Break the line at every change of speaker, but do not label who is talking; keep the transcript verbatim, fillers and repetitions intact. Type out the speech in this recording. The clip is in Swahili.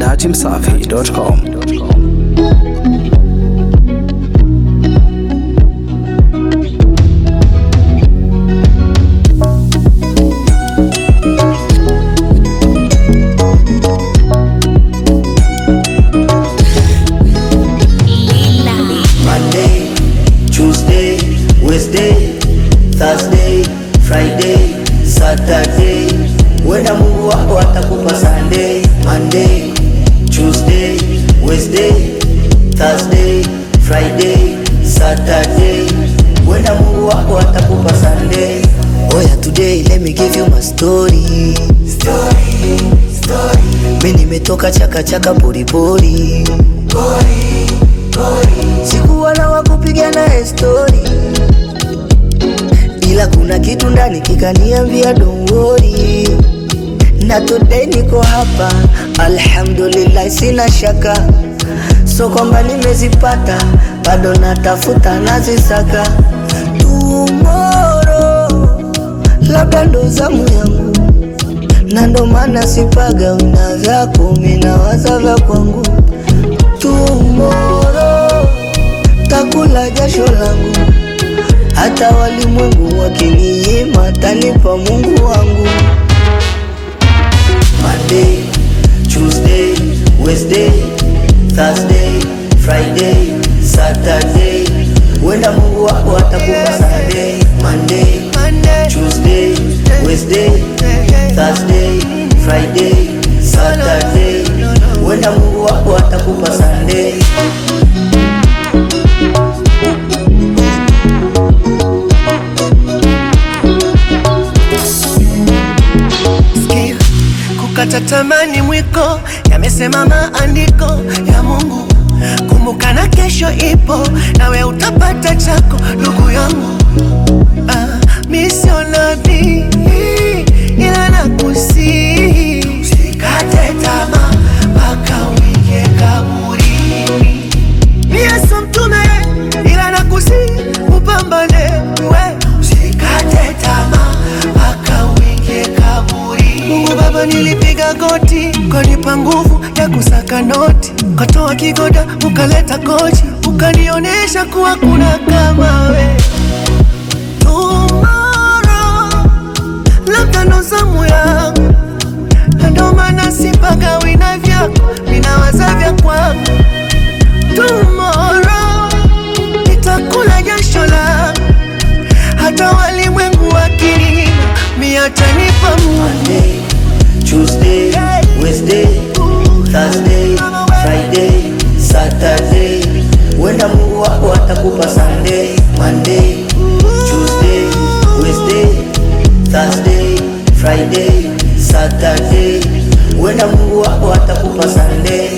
dati msafi dot com.
Monday, Tuesday, Wednesday, Thursday, Friday, Saturday. Wenda Mungu wako atakupa Sunday. Monday, Tuesday, Wednesday, Thursday, Friday, Saturday. Wenda Mungu wako atakupa Sunday. Oh yeah, today let me give you my story. Story, story. Mimi nimetoka chaka chaka pori pori. Pori, pori. Sikuwa na wakupigana story, ila kuna kitu ndani kikaniambia don't worry. Na today niko hapa, alhamdulillah sina shaka. So kwamba nimezipata, bado natafuta nazisaka. Tomorrow labda ndo zamu yangu, na ndo maana sipaga wina vyako, mina waza vya kwangu. Tomorrow takula jasho langu, hata walimwengu wakininyima tanipa Mungu wangu. Monday, Tuesday, Wednesday, Thursday, Friday, Saturday. Wenda Mungu wako atakupa Sunday. Monday, Tuesday, Wednesday, Thursday, Friday, Saturday. Wenda Mungu wako atakupa Sunday.
Kukata tamani mwiko, yamesema maandiko ya Mungu. Kumbuka na kesho ipo, nawe utapata chako ndugu yangu. Ah, mimi sio nabii, ila nakusihi usikate tamaa mpaka uingie kaburini. Mimi sio mtume, ila nakusihi upambane wewe, usikate tamaa mpaka uingie kaburini. Mungu Baba, nilipiga goti, kanipa nguvu ya kusaka noti, katoa kigoda ukaleta koji, ukanionesha kuwa kuna kama we. Tomorrow labda ndo zamu yangu, na ndo maana sipaga wina vyako, mina waza vya kwangu. Tomorrow nitakula jasho langu, hata walimwengu wakininyima, mi atanipa Mungu.
Monday, Tuesday, Wednesday, Thursday, Friday, Saturday. Wenda Mungu wako atakupa Sunday. Monday, Tuesday, Wednesday, Thursday, Friday, Saturday. Wenda Mungu wako atakupa Sunday.